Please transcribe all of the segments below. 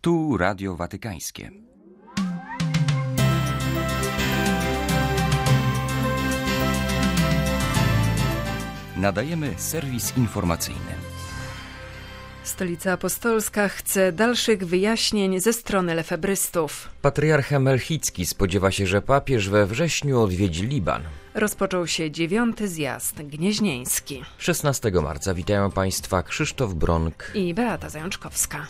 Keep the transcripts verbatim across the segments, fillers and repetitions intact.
Tu Radio Watykańskie. Nadajemy serwis informacyjny. Stolica Apostolska chce dalszych wyjaśnień ze strony lefebrystów. Patriarcha Melchicki spodziewa się, że papież we wrześniu odwiedzi Liban. Rozpoczął się dziewiąty zjazd gnieźnieński. szesnastego marca witają Państwa Krzysztof Bronk i Beata Zajączkowska.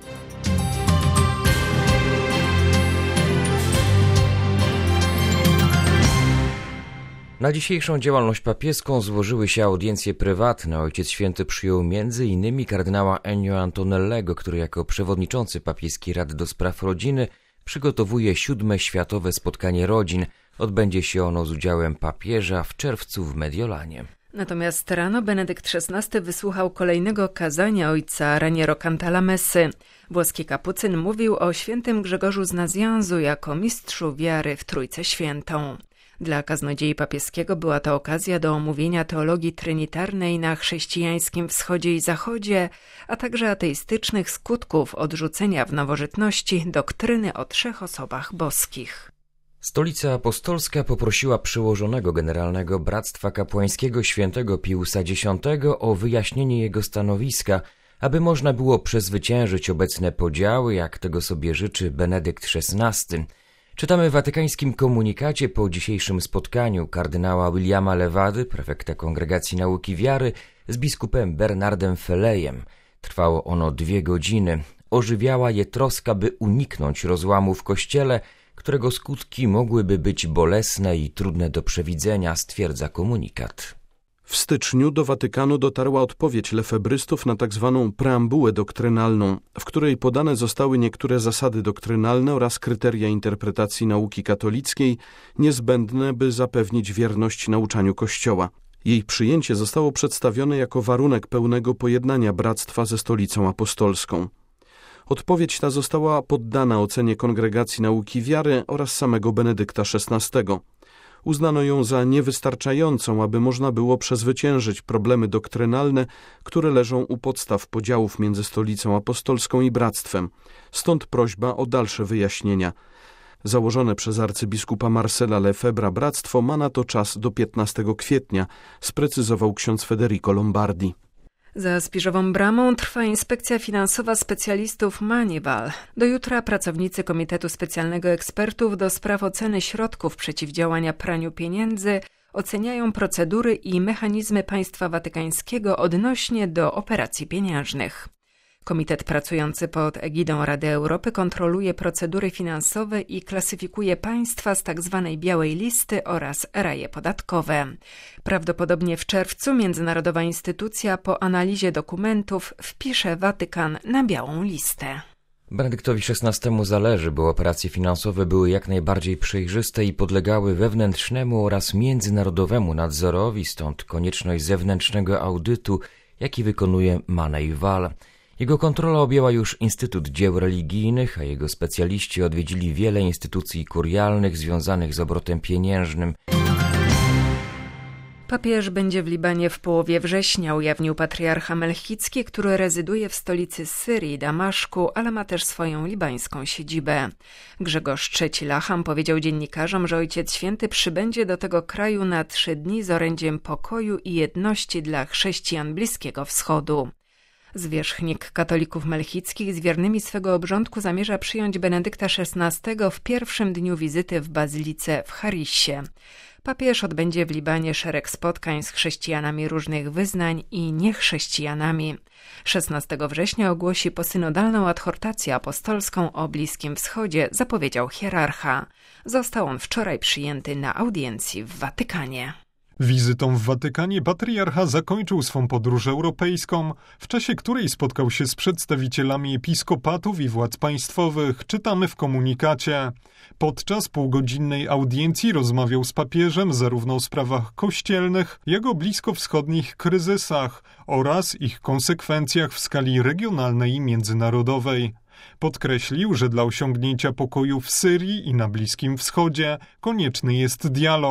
Na dzisiejszą działalność papieską złożyły się audiencje prywatne. Ojciec Święty przyjął między innymi kardynała Ennio Antonellego, który jako przewodniczący Papieskiej Rady do Spraw Rodziny przygotowuje siódme Światowe Spotkanie Rodzin. Odbędzie się ono z udziałem papieża w czerwcu w Mediolanie. Natomiast rano Benedykt szesnasty wysłuchał kolejnego kazania ojca Raniero Cantalamessy. Włoski kapucyn mówił o świętym Grzegorzu z Nazjanzu jako mistrzu wiary w Trójcę Świętą. Dla kaznodziei papieskiego była to okazja do omówienia teologii trinitarnej na chrześcijańskim wschodzie i zachodzie, a także ateistycznych skutków odrzucenia w nowożytności doktryny o trzech osobach boskich. Stolica Apostolska poprosiła przełożonego generalnego Bractwa Kapłańskiego świętego Piusa X o wyjaśnienie jego stanowiska, aby można było przezwyciężyć obecne podziały, jak tego sobie życzy Benedykt szesnasty. Czytamy w watykańskim komunikacie po dzisiejszym spotkaniu kardynała Williama Levady, prefekta Kongregacji Nauki Wiary, z biskupem Bernardem Felejem. Trwało ono dwie godziny. Ożywiała je troska, by uniknąć rozłamu w Kościele, którego skutki mogłyby być bolesne i trudne do przewidzenia, stwierdza komunikat. W styczniu do Watykanu dotarła odpowiedź lefebrystów na tzw. preambułę doktrynalną, w której podane zostały niektóre zasady doktrynalne oraz kryteria interpretacji nauki katolickiej niezbędne, by zapewnić wierność nauczaniu Kościoła. Jej przyjęcie zostało przedstawione jako warunek pełnego pojednania bractwa ze Stolicą Apostolską. Odpowiedź ta została poddana ocenie Kongregacji Nauki Wiary oraz samego Benedykta szesnastego. Uznano ją za niewystarczającą, aby można było przezwyciężyć problemy doktrynalne, które leżą u podstaw podziałów między Stolicą Apostolską i Bractwem. Stąd prośba o dalsze wyjaśnienia. Założone przez arcybiskupa Marcela Lefebvra bractwo ma na to czas do piętnastego kwietnia, sprecyzował ksiądz Federico Lombardi. Za Spiżową Bramą trwa inspekcja finansowa specjalistów Manival. Do jutra pracownicy Komitetu Specjalnego Ekspertów do spraw oceny środków przeciwdziałania praniu pieniędzy oceniają procedury i mechanizmy państwa watykańskiego odnośnie do operacji pieniężnych. Komitet pracujący pod egidą Rady Europy kontroluje procedury finansowe i klasyfikuje państwa z tzw. białej listy oraz raje podatkowe. Prawdopodobnie w czerwcu międzynarodowa instytucja po analizie dokumentów wpisze Watykan na białą listę. Benedyktowi szesnastemu zależy, by operacje finansowe były jak najbardziej przejrzyste i podlegały wewnętrznemu oraz międzynarodowemu nadzorowi, stąd konieczność zewnętrznego audytu, jaki wykonuje Manival. Jego kontrola objęła już Instytut Dzieł Religijnych, a jego specjaliści odwiedzili wiele instytucji kurialnych związanych z obrotem pieniężnym. Papież będzie w Libanie w połowie września, ujawnił patriarcha Melchicki, który rezyduje w stolicy Syrii, Damaszku, ale ma też swoją libańską siedzibę. Grzegorz trzeci Lacham powiedział dziennikarzom, że Ojciec Święty przybędzie do tego kraju na trzy dni z orędziem pokoju i jedności dla chrześcijan Bliskiego Wschodu. Zwierzchnik katolików melchickich z wiernymi swego obrządku zamierza przyjąć Benedykta szesnastego w pierwszym dniu wizyty w bazylice w Harissie. Papież odbędzie w Libanie szereg spotkań z chrześcijanami różnych wyznań i niechrześcijanami. szesnastego września ogłosi posynodalną adhortację apostolską o Bliskim Wschodzie, zapowiedział hierarcha. Został on wczoraj przyjęty na audiencji w Watykanie. Wizytą w Watykanie patriarcha zakończył swą podróż europejską, w czasie której spotkał się z przedstawicielami episkopatów i władz państwowych, czytamy w komunikacie. Podczas półgodzinnej audiencji rozmawiał z papieżem zarówno o sprawach kościelnych, jak i o bliskowschodnich kryzysach oraz ich konsekwencjach w skali regionalnej i międzynarodowej. Podkreślił, że dla osiągnięcia pokoju w Syrii i na Bliskim Wschodzie konieczny jest dialog.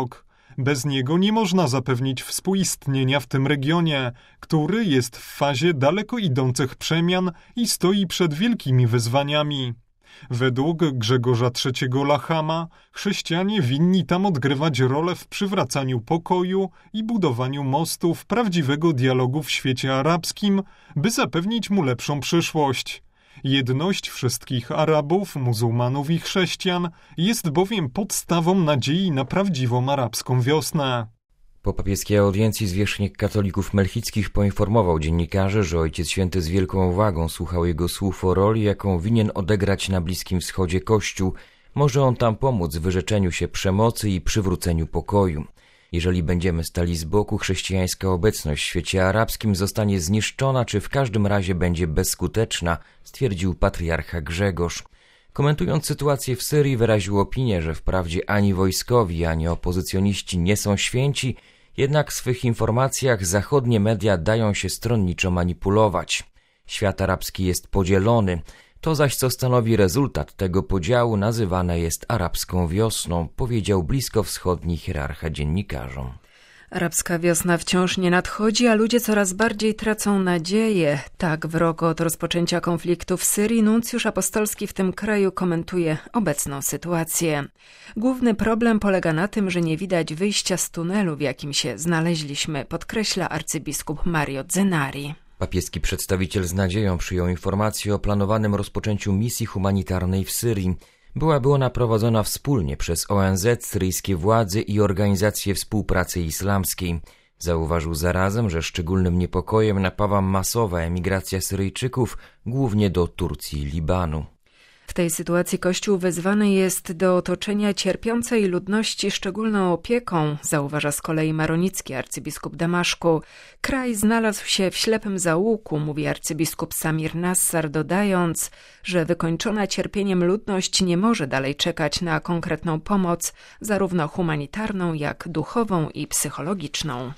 Bez niego nie można zapewnić współistnienia w tym regionie, który jest w fazie daleko idących przemian i stoi przed wielkimi wyzwaniami. Według Grzegorza trzeciego Lachama chrześcijanie winni tam odgrywać rolę w przywracaniu pokoju i budowaniu mostów prawdziwego dialogu w świecie arabskim, by zapewnić mu lepszą przyszłość. Jedność wszystkich Arabów, muzułmanów i chrześcijan jest bowiem podstawą nadziei na prawdziwą arabską wiosnę. Po papieskiej audiencji zwierzchnik katolików melchickich poinformował dziennikarzy, że Ojciec Święty z wielką uwagą słuchał jego słów o roli, jaką winien odegrać na Bliskim Wschodzie Kościół. Może on tam pomóc w wyrzeczeniu się przemocy i przywróceniu pokoju. Jeżeli będziemy stali z boku, chrześcijańska obecność w świecie arabskim zostanie zniszczona, czy w każdym razie będzie bezskuteczna, stwierdził patriarcha Grzegorz. Komentując sytuację w Syrii, wyraził opinię, że wprawdzie ani wojskowi, ani opozycjoniści nie są święci, jednak w swych informacjach zachodnie media dają się stronniczo manipulować. Świat arabski jest podzielony. To zaś, co stanowi rezultat tego podziału, nazywane jest arabską wiosną, powiedział bliskowschodni hierarcha dziennikarzom. Arabska wiosna wciąż nie nadchodzi, a ludzie coraz bardziej tracą nadzieję. Tak w rok od rozpoczęcia konfliktu w Syrii nuncjusz apostolski w tym kraju komentuje obecną sytuację. Główny problem polega na tym, że nie widać wyjścia z tunelu, w jakim się znaleźliśmy, podkreśla arcybiskup Mario Zenari. Papieski przedstawiciel z nadzieją przyjął informację o planowanym rozpoczęciu misji humanitarnej w Syrii. Byłaby ona prowadzona wspólnie przez O N Z, syryjskie władze i Organizację Współpracy Islamskiej. Zauważył zarazem, że szczególnym niepokojem napawa masowa emigracja Syryjczyków, głównie do Turcji i Libanu. W tej sytuacji Kościół wezwany jest do otoczenia cierpiącej ludności szczególną opieką, zauważa z kolei maronicki arcybiskup Damaszku. Kraj znalazł się w ślepym zaułku, mówi arcybiskup Samir Nassar, dodając, że wykończona cierpieniem ludność nie może dalej czekać na konkretną pomoc, zarówno humanitarną, jak duchową i psychologiczną.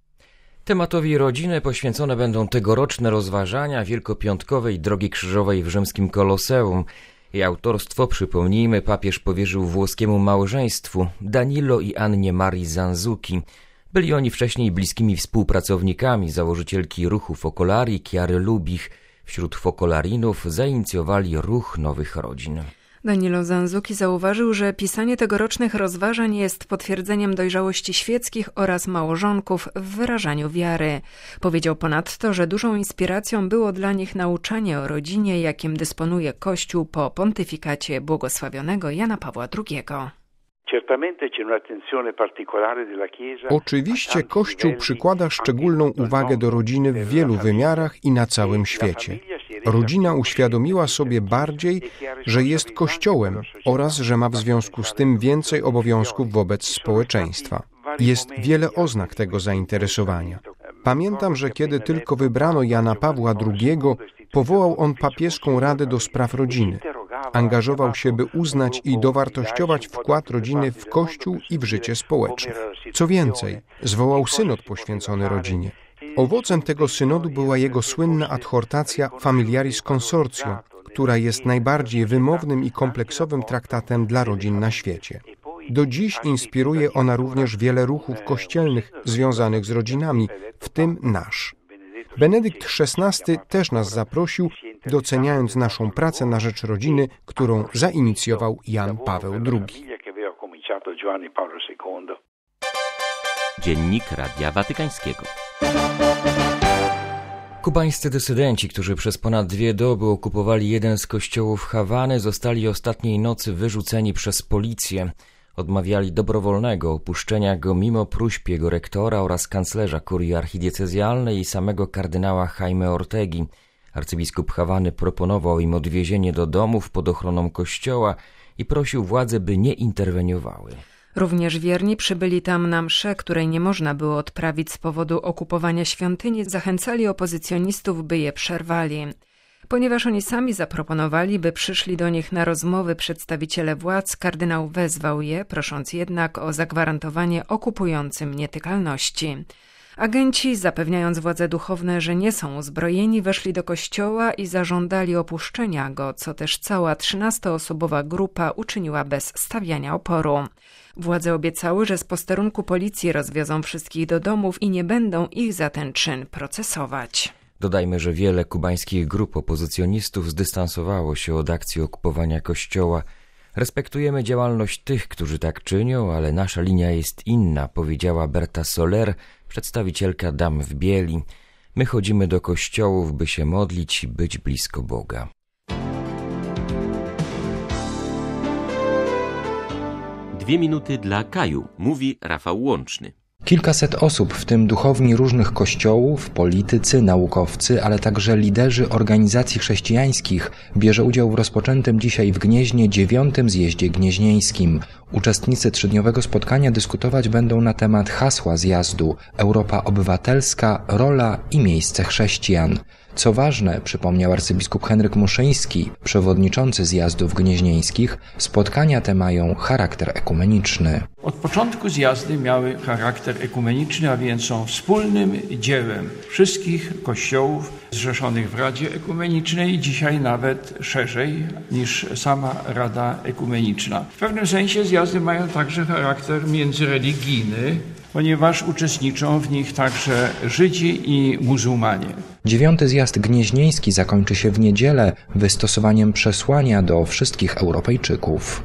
Tematowi rodziny poświęcone będą tegoroczne rozważania wielkopiątkowej Drogi Krzyżowej w rzymskim Koloseum. Jej autorstwo, przypomnijmy, papież powierzył włoskiemu małżeństwu Danilo i Annie Marii Zanzuki. Byli oni wcześniej bliskimi współpracownikami założycielki ruchu Focolari Chiary Lubich. Wśród Focolarinów zainicjowali ruch nowych rodzin. Danilo Zanzuki zauważył, że pisanie tegorocznych rozważań jest potwierdzeniem dojrzałości świeckich oraz małżonków w wyrażaniu wiary. Powiedział ponadto, że dużą inspiracją było dla nich nauczanie o rodzinie, jakim dysponuje Kościół po pontyfikacie błogosławionego Jana Pawła drugiego. Oczywiście Kościół przykłada szczególną uwagę do rodziny w wielu wymiarach i na całym świecie. Rodzina uświadomiła sobie bardziej, że jest Kościołem oraz że ma w związku z tym więcej obowiązków wobec społeczeństwa. Jest wiele oznak tego zainteresowania. Pamiętam, że kiedy tylko wybrano Jana Pawła drugiego, powołał on papieską Radę do Spraw Rodziny. Angażował się, by uznać i dowartościować wkład rodziny w Kościół i w życie społeczne. Co więcej, zwołał synod poświęcony rodzinie. Owocem tego synodu była jego słynna adhortacja Familiaris Consortio, która jest najbardziej wymownym i kompleksowym traktatem dla rodzin na świecie. Do dziś inspiruje ona również wiele ruchów kościelnych związanych z rodzinami, w tym nasz. Benedykt szesnasty też nas zaprosił, doceniając naszą pracę na rzecz rodziny, którą zainicjował Jan Paweł drugi. Dziennik Radia Watykańskiego. Kubańscy dysydenci, którzy przez ponad dwie doby okupowali jeden z kościołów Hawany, zostali ostatniej nocy wyrzuceni przez policję. Odmawiali dobrowolnego opuszczenia go mimo próśb jego rektora oraz kanclerza kurii archidiecezjalnej i samego kardynała Jaime Ortegi. Arcybiskup Hawany proponował im odwiezienie do domów pod ochroną kościoła i prosił władze, by nie interweniowały. Również wierni przybyli tam na mszę, której nie można było odprawić z powodu okupowania świątyni, zachęcali opozycjonistów, by je przerwali. Ponieważ oni sami zaproponowali, by przyszli do nich na rozmowy przedstawiciele władz, kardynał wezwał je, prosząc jednak o zagwarantowanie okupującym nietykalności. Agenci, zapewniając władze duchowne, że nie są uzbrojeni, weszli do kościoła i zażądali opuszczenia go, co też cała trzynastoosobowa grupa uczyniła bez stawiania oporu. Władze obiecały, że z posterunku policji rozwiozą wszystkich do domów i nie będą ich za ten czyn procesować. Dodajmy, że wiele kubańskich grup opozycjonistów zdystansowało się od akcji okupowania kościoła. Respektujemy działalność tych, którzy tak czynią, ale nasza linia jest inna, powiedziała Berta Soler, przedstawicielka Dam w Bieli. My chodzimy do kościołów, by się modlić i być blisko Boga. Dwie minuty dla Kaju, mówi Rafał Łączny. Kilkaset osób, w tym duchowni różnych kościołów, politycy, naukowcy, ale także liderzy organizacji chrześcijańskich, bierze udział w rozpoczętym dzisiaj w Gnieźnie dziewiątym zjeździe gnieźnieńskim. Uczestnicy trzydniowego spotkania dyskutować będą na temat hasła zjazdu Europa obywatelska, rola i miejsce chrześcijan. Co ważne, przypomniał arcybiskup Henryk Muszyński, przewodniczący zjazdów gnieźnieńskich, spotkania te mają charakter ekumeniczny. Od początku zjazdy miały charakter ekumeniczny, a więc są wspólnym dziełem wszystkich kościołów zrzeszonych w Radzie Ekumenicznej, dzisiaj nawet szerzej niż sama Rada Ekumeniczna. W pewnym sensie zjazdy mają także charakter międzyreligijny, ponieważ uczestniczą w nich także Żydzi i muzułmanie. Dziewiąty zjazd gnieźnieński zakończy się w niedzielę wystosowaniem przesłania do wszystkich Europejczyków.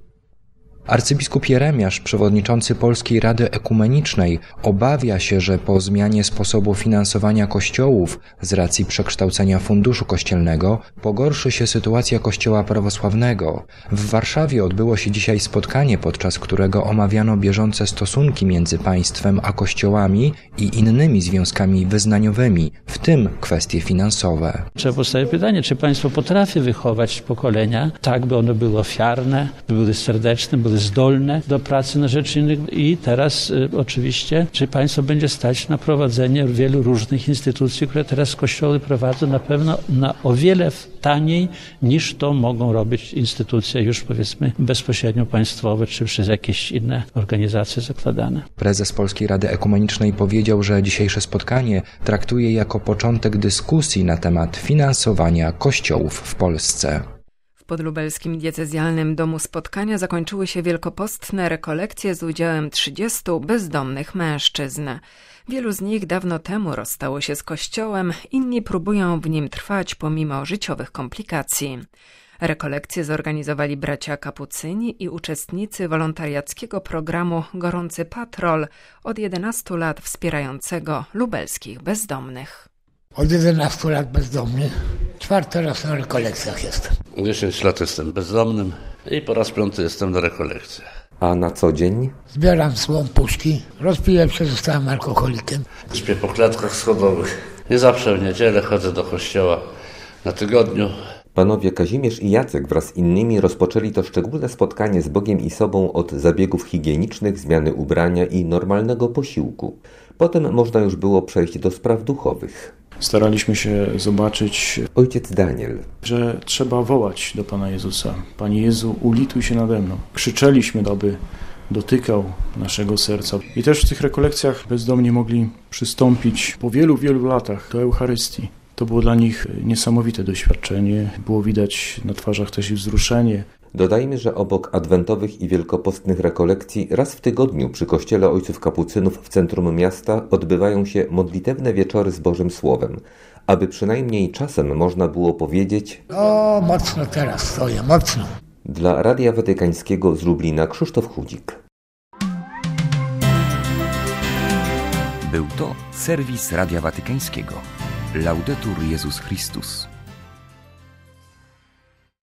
Arcybiskup Jeremiasz, przewodniczący Polskiej Rady Ekumenicznej, obawia się, że po zmianie sposobu finansowania kościołów z racji przekształcenia funduszu kościelnego pogorszy się sytuacja Kościoła prawosławnego. W Warszawie odbyło się dzisiaj spotkanie, podczas którego omawiano bieżące stosunki między państwem a kościołami i innymi związkami wyznaniowymi, w tym kwestie finansowe. Trzeba postawić pytanie, czy państwo potrafi wychować pokolenia tak, by one były ofiarne, by były serdeczne, były zdolne do pracy na rzecz innych i teraz y, oczywiście, czy państwo będzie stać na prowadzenie wielu różnych instytucji, które teraz kościoły prowadzą na pewno na o wiele taniej niż to mogą robić instytucje już powiedzmy bezpośrednio państwowe czy przez jakieś inne organizacje zakładane. Prezes Polskiej Rady Ekumenicznej powiedział, że dzisiejsze spotkanie traktuje jako początek dyskusji na temat finansowania kościołów w Polsce. W podlubelskim diecezjalnym domu spotkania zakończyły się wielkopostne rekolekcje z udziałem trzydziestu bezdomnych mężczyzn. Wielu z nich dawno temu rozstało się z kościołem, inni próbują w nim trwać pomimo życiowych komplikacji. Rekolekcje zorganizowali bracia kapucyni i uczestnicy wolontariackiego programu Gorący Patrol, od jedenastu lat wspierającego lubelskich bezdomnych. Od jedenastu lat bezdomny. Czwarty raz na rekolekcjach jestem. dziesięć lat jestem bezdomnym i po raz piąty jestem na rekolekcjach. A na co dzień? Zbieram słom puszki, rozpiję się, zostałem alkoholikiem. Śpię po klatkach schodowych. Nie zawsze w niedzielę chodzę do kościoła na tygodniu. Panowie Kazimierz i Jacek wraz z innymi rozpoczęli to szczególne spotkanie z Bogiem i sobą od zabiegów higienicznych, zmiany ubrania i normalnego posiłku. Potem można już było przejść do spraw duchowych. Staraliśmy się zobaczyć, ojciec Daniel, że trzeba wołać do Pana Jezusa. Panie Jezu, ulituj się nade mną. Krzyczeliśmy, aby dotykał naszego serca. I też w tych rekolekcjach bezdomni mogli przystąpić po wielu, wielu latach do Eucharystii. To było dla nich niesamowite doświadczenie. Było widać na twarzach też i wzruszenie. Dodajmy, że obok adwentowych i wielkopostnych rekolekcji raz w tygodniu przy kościele ojców kapucynów w centrum miasta odbywają się modlitewne wieczory z Bożym Słowem, aby przynajmniej czasem można było powiedzieć: o, mocno teraz stoję, mocno. Dla Radia Watykańskiego z Lublina Krzysztof Chudzik. Był to serwis Radia Watykańskiego. Laudetur Jezus Chrystus.